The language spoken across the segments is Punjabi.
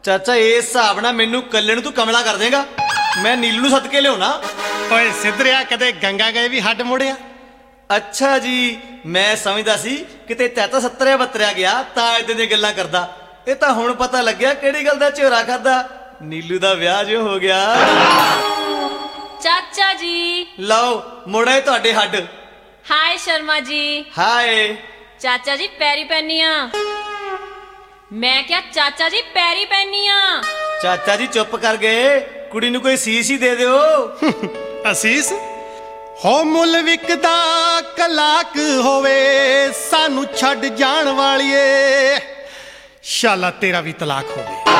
ਚਾਚਾ ਇਸ ਹਿਸਾਬ ਨਾਲ ਮੈਨੂੰ ਕੱਲੇ ਨੂੰ ਤੂੰ ਕਮਲਾ ਕਰ ਦੇਗਾ। ਮੈਂ ਨੀਲੂ ਨੂੰ ਸੱਦ ਕੇ ਲਿਆਉਣਾ। ਓਏ ਸਿੱਧਰਿਆ, ਕਦੇ ਗੰਗਾ ਗਏ ਵੀ ਹੱਡ ਮੁੜਿਆ? ਅੱਛਾ ਜੀ, ਮੈਂ ਸਮਝਦਾ ਸੀ ਕਿਤੇ ਚਾਚਾ 70 ਗਿਆ ਤਾਂ ਇਦਾਂ ਦੀਆਂ ਗੱਲਾਂ ਕਰਦਾ। ਇਹ ਤਾਂ ਹੁਣ ਪਤਾ ਲੱਗਿਆ ਕਿਹੜੀ ਗੱਲ ਦਾ ਝੋਰਾ ਖਾਦਾ। ਨੀਲੂ ਦਾ ਵਿਆਹ ਜੋ ਹੋ ਗਿਆ। ਚਾਚਾ ਜੀ ਲਓ ਮੁੜੇ ਤੁਹਾਡੇ ਹੱਡ। ਹਾਏ ਸ਼ਰਮਾ ਜੀ। ਹਾਏ ਚਾਚਾ ਜੀ ਪੈਰੀ ਪੈਨੀਆਂ। ਮੈਂ ਕਿਹਾ ਚਾਚਾ ਜੀ ਪੈਰੀ ਪੈਨੀਆਂ। ਚਾਚਾ ਜੀ ਚੁੱਪ ਕਰ ਗਏ, ਕੁੜੀ ਨੂੰ ਕੋਈ ਸੀਸ ਹੀ ਦੇ ਦਿਓ। ਅਸੀਸ ਹੋ ਮੁੱਲ ਵਿਕਦਾ ਕਲਾਕ ਹੋਵੇ, ਸਾਨੂੰ ਛੱਡ ਜਾਣ ਵਾਲੀਏ, ਸ਼ਾਲਾ ਤੇਰਾ ਵੀ ਤਲਾਕ ਹੋਵੇ।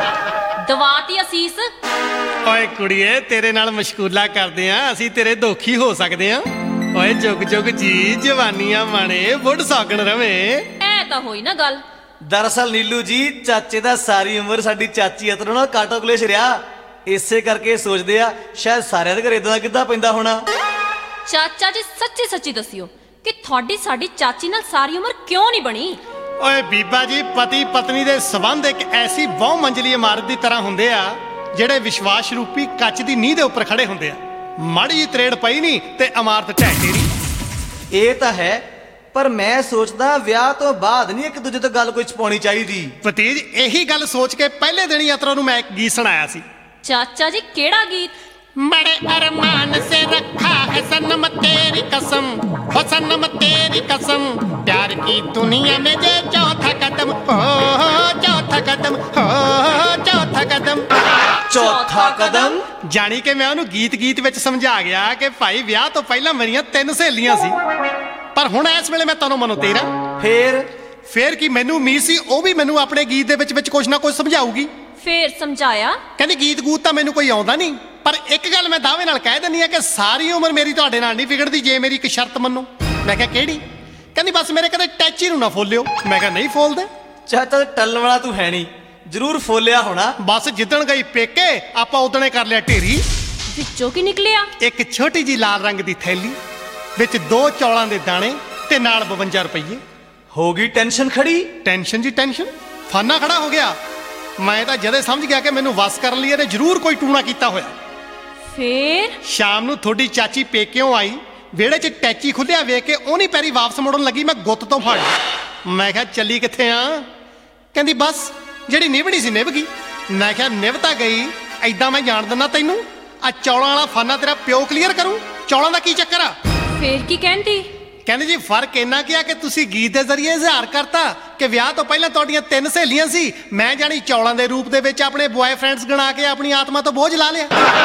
ਦਵਾਤੀ ਅਸੀਸ। ਓਏ ਕੁੜੀਏ, ਤੇਰੇ ਨਾਲ ਮਸ਼ਕੂਲਾ ਕਰਦੇ ਆ ਅਸੀਂ, ਤੇਰੇ ਦੋਖੀ ਹੋ ਸਕਦੇ ਆ। ਓਏ ਜੁਗ ਜੁਗ ਜੀ ਜਵਾਨੀਆਂ ਮਾਣੇ, ਬੁੱਢ ਸੌਗਣ ਰਵੇ। ਐ ਤਾਂ ਹੋਈ ਨਾ ਗੱਲ। ਦਰਅਸਲ ਨੀਲੂ ਜੀ, ਚਾਚੇ ਦਾ ਸਾਰੀ ਉਮਰ ਸਾਡੀ ਚਾਚੀ ਅਤਰੋਂ ਨਾਲ ਕਾਟੋ ਕਲੇਸ਼ ਰਿਹਾ। ਇਸੇ ਕਰਕੇ ਸੋਚਦੇ ਆ ਸ਼ਾਇਦ ਸਾਰਿਆਂ ਦੇ ਘਰ ਇਦਾਂ ਦਾ ਕਿੱਦਾਂ ਪੈਂਦਾ ਹੋਣਾ। ਚਾਚਾ ਜੀ ਸੱਚੀ ਸੱਚੀ ਦੱਸਿਓ ਕਿ ਤੁਹਾਡੀ ਸਾਡੀ ਚਾਚੀ ਨਾਲ ਸਾਰੀ ਉਮਰ ਕਿਉਂ ਨਹੀਂ ਬਣੀ? ਓਏ ਬੀਬਾ ਜੀ, ਪਤੀ ਪਤਨੀ ਦੇ ਸਬੰਧ ਇੱਕ ਐਸੀ ਬਹੁ ਮੰਜ਼ਲੀ ਇਮਾਰਤ ਦੀ ਤਰ੍ਹਾਂ ਹੁੰਦੇ ਆ ਜਿਹੜੇ ਵਿਸ਼ਵਾਸ ਰੂਪੀ ਕੱਚ ਦੀ ਨੀਂਹ ਦੇ ਉੱਪਰ ਖੜੇ ਹੁੰਦੇ ਆ। ਮਾੜੀ ਜਿਹੀ ਤਰੇੜ ਪਈ ਨਹੀਂ ਤੇ ਇਮਾਰਤ ਢਹਿ ਢੇਰੀ। ਇਹ ਤਾਂ ਹੈ, ਪਰ ਮੈਂ ਸੋਚਦਾ ਵਿਆਹ ਤੋਂ ਬਾਅਦ ਨਹੀਂ ਇੱਕ ਦੂਜੇ ਤੋਂ ਗੱਲ ਕੋਈ ਛਪਾਉਣੀ ਚਾਹੀਦੀ। ਭਤੀਜ, ਇਹੀ ਗੱਲ ਸੋਚ ਕੇ ਪਹਿਲੇ ਦਿਨ ਹੀ ਅਤਰੋਂ ਨੂੰ ਮੈਂ ਇੱਕ ਗੀਤ ਸੁਣਾਇਆ ਸੀ। ਚਾਚਾ ਜੀ ਕਿਹੜਾ ਗੀਤ? बड़े अरमान से रखा है सनम तेरी कसम, हो सनम तेरी कसम, प्यार की दुनिया में जे चौथा कदम हो, चौथा कदम हो, चौथा कदम। ਚੌਥਾ ਕਦਮ। ਜਾਣੀ ਕਿ ਮੈਂ ਉਹਨੂੰ ਗੀਤ ਵਿੱਚ ਸਮਝਾ ਗਿਆ ਕਿ ਭਾਈ ਵਿਆਹ ਤੋਂ ਪਹਿਲਾਂ ਮੇਰੀਆਂ 3 ਸਹੇਲੀਆਂ ਸੀ, ਪਰ ਹੁਣ ਇਸ ਵੇਲੇ ਮੈਂ ਤਨੋਂ ਮਨੋਂ ਤੇਰਾ। ਫੇਰ ਕੀ ਮੈਨੂੰ ਉਮੀਦ ਸੀ ਉਹ ਵੀ ਮੈਨੂੰ ਆਪਣੇ ਗੀਤ ਦੇ ਵਿੱਚ ਕੁਝ ਨਾ ਕੁਝ ਸਮਝਾਊਗੀ। ਫੇਰ ਸਮਝਾਇਆ? ਕਹਿੰਦੀ ਗੀਤ ਗੂਤ ਤਾਂ ਮੈਨੂੰ ਕੋਈ ਆਉਂਦਾ ਨਹੀਂ, ਪਰ ਇੱਕ ਗੱਲ ਮੈਂ ਦਾਅਵੇ ਨਾਲ ਕਹਿ ਦਿੰਦੀ ਆ ਕਿ ਸਾਰੀ ਉਮਰ ਮੇਰੀ ਤੁਹਾਡੇ ਨਾਲ ਨਹੀਂ ਵਿਗੜਦੀ ਜੇ ਮੇਰੀ ਇੱਕ ਸ਼ਰਤ ਮੰਨੋ। ਮੈਂ ਕਿਹਾ ਕਿਹੜੀ? ਕਹਿੰਦੀ ਬਸ ਮੇਰੇ ਕਦੇ ਟੈਚੀ ਨੂੰ ਨਾ ਫੋਲਿਓ। ਮੈਂ ਕਿਹਾ ਨਹੀਂ ਫੋਲਦੇ। ਚਾਚਾ ਟੱਲਣ ਵਾਲਾ ਤੂੰ ਹੈ ਨਹੀਂ, ਜ਼ਰੂਰ ਫੋਲਿਆ ਹੋਣਾ। ਬਸ ਜਿੱਦਣ ਗਈ ਪੇਕੇ ਆਪਾਂ ਉਦਣੇ ਕਰ ਲਿਆ ਢੇਰੀ। ਵਿੱਚੋਂ ਕੀ ਨਿਕਲਿਆ? ਇੱਕ ਛੋਟੀ ਜੀ ਲਾਲ ਰੰਗ ਦੀ ਥੈਲੀ ਵਿੱਚ 2 ਚੌਲਾਂ ਦੇ ਦਾਣੇ ਤੇ ਨਾਲ 52 ਰੁਪਏ। ਹੋ ਗਈ ਟੈਨਸ਼ਨ ਖੜੀ। ਟੈਨਸ਼ਨ ਜੀ ਟੈਨਸ਼ਨ, ਫਾਨਾ ਖੜਾ ਹੋ ਗਿਆ। ਮੈਂ ਤਾਂ ਜਦੇ ਸਮਝ ਗਿਆ ਕਿ ਮੈਨੂੰ ਵਸ ਕਰਨ ਲਈ ਇਹਨੇ ਜ਼ਰੂਰ ਕੋਈ ਟੂਣਾ ਕੀਤਾ ਹੋਇਆ। ਫੇਰ ਸ਼ਾਮ ਨੂੰ ਤੁਹਾਡੀ ਚਾਚੀ ਪੇਕਿਓਂ ਆਈ, ਵਿਹੜੇ 'ਚ ਟੈਚੀ ਖੁੱਲਿਆ ਵੇਖ ਕੇ ਉਹਨੀ ਪੈਰੀ ਵਾਪਸ ਮੁੜਨ ਲੱਗੀ। ਮੈਂ ਗੁੱਤ ਤੋਂ ਫੜ। ਮੈਂ ਕਿਹਾ ਚੱਲੀ ਕਿੱਥੇ ਆ? ਕਹਿੰਦੀ ਬਸ ਜਿਹੜੀ ਨਿਭਣੀ ਸੀ ਨਿਭ ਗਈ। ਮੈਂ ਕਿਹਾ ਨਿਭ ਤਾਂ ਗਈ, ਐਦਾਂ ਮੈਂ ਜਾਣ ਦਿੰਦਾ ਤੈਨੂੰ। ਆ ਚੌਲਾਂ ਵਾਲਾ ਫਾਨਾ ਤੇਰਾ ਪਿਓ ਕਲੀਅਰ ਕਰੂ। ਚੌਲਾਂ ਦਾ ਕੀ ਚੱਕਰ ਆ? ਫੇਰ ਕੀ ਕਹਿੰਦੀ? ਕਹਿੰਦੇ ਜੀ ਫਰਕ ਇੰਨਾ ਕੀ ਆ ਕਿ ਤੁਸੀਂ ਗੀਤ ਦੇ ਜ਼ਰੀਏ ਇਜ਼ਹਾਰ ਕਰਤਾ ਕਿ ਵਿਆਹ ਤੋਂ ਪਹਿਲਾਂ ਤੁਹਾਡੀਆਂ 3 ਸਹੇਲੀਆਂ ਸੀ, ਮੈਂ ਜਾਣੀ ਚੌਲਾਂ ਦੇ ਰੂਪ ਦੇ ਵਿੱਚ ਆਪਣੇ ਬॉयਫ੍ਰੈਂਡਸ ਗਣਾ ਕੇ ਆਪਣੀ ਆਤਮਾ ਤੋਂ ਬੋਝ ਲਾ ਲਿਆ।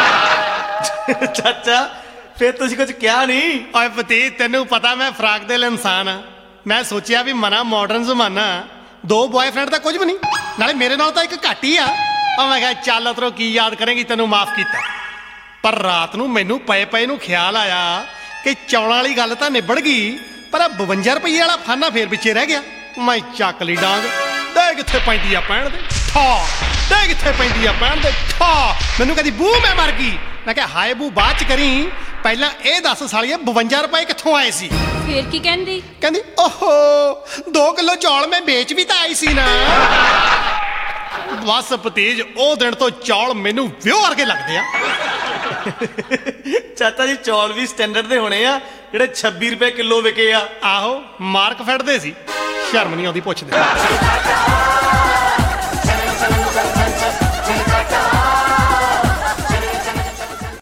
ਚਾਚਾ ਫੇਰ ਤੁਸੀਂ ਕੁਝ ਕਿਹਾ ਨਹੀਂ? ਓਏ ਭਤੀ, ਤੈਨੂੰ ਪਤਾ ਮੈਂ ਫਰਾਕ ਦਿਲ ਇਨਸਾਨ ਆ। ਮੈਂ ਸੋਚਿਆ ਵੀ ਮਨਾ ਮਾਡਰਨ ਜ਼ਮਾਨਾ, 2 ਬॉयਫ੍ਰੈਂਡ ਤਾਂ ਕੁਝ ਵੀ ਨਹੀਂ, ਨਾਲੇ ਮੇਰੇ ਨਾਲ ਤਾਂ ਇੱਕ ਘੱਟ ਹੀ ਆ। ਮੈਂ ਕਿਹਾ ਚੱਲ ਅਤਰੋ ਕੀ ਯਾਦ ਕਰੇਂਗੀ, ਤੈਨੂੰ ਮਾਫ ਕੀਤਾ। ਪਰ ਰਾਤ ਨੂੰ ਮੈਨੂੰ ਪਏ ਨੂੰ ਖਿਆਲ ਆਇਆ ਕਿ ਚੌਲਾਂ ਵਾਲੀ ਗੱਲ ਤਾਂ ਨਿਬੜ ਗਈ, ਪਰ 52 ਰੁਪਏ ਵਾਲਾ ਫਾਨਾ ਫੇਰ ਪਿੱਛੇ ਰਹਿ ਗਿਆ। ਮੈਂ ਚੱਕ ਲਈ ਡਾਂਗ। ਦੇ ਕਿੱਥੇ ਪੈਂਦੀ ਆ ਪੈਣ ਦੇ ਠਾ, ਦੇ ਕਿੱਥੇ ਪੈਂਦੀ ਆ ਪੈਣ ਦੇ ਠਾ। ਮੈਨੂੰ ਕਹਿੰਦੀ ਬੂ ਮੈਂ ਮਰ ਗਈ। ਮੈਂ ਕਿਹਾ ਹਾਏ ਬੂ ਬਾਅਦ ਚ ਕਰੀ, ਪਹਿਲਾਂ ਇਹ ਦੱਸ ਸਾਲੀਏ 52 ਰੁਪਏ ਕਿੱਥੋਂ ਆਏ ਸੀ? ਫੇਰ ਕੀ ਕਹਿੰਦੀ? ਕਹਿੰਦੀ ਓਹੋ 2 ਕਿਲੋ ਚੌਲ ਮੈਂ ਵੇਚ ਵੀ ਤਾਂ ਆਈ ਸੀ ਨਾ। ਬਸ ਭਤੀਜ, ਉਹ ਦਿਨ ਤੋਂ ਚੌਲ ਮੈਨੂੰ ਵਿਓ ਵਰਗੇ ਲੱਗਦੇ ਆ। ਚਾਚਾ ਜੀ ਚੌਲ ਵੀ ਸਟੈਂਡਰਡ ਦੇ ਹੋਣੇ ਆ ਜਿਹੜੇ 26 ਰੁਪਏ ਕਿਲੋ ਵਿਕੇ ਆ। ਆਹੋ ਮਾਰਕ ਫੜਦੇ ਸੀ, ਸ਼ਰਮ ਨਹੀਂ ਆਉਂਦੀ ਪੁੱਛਦੇ।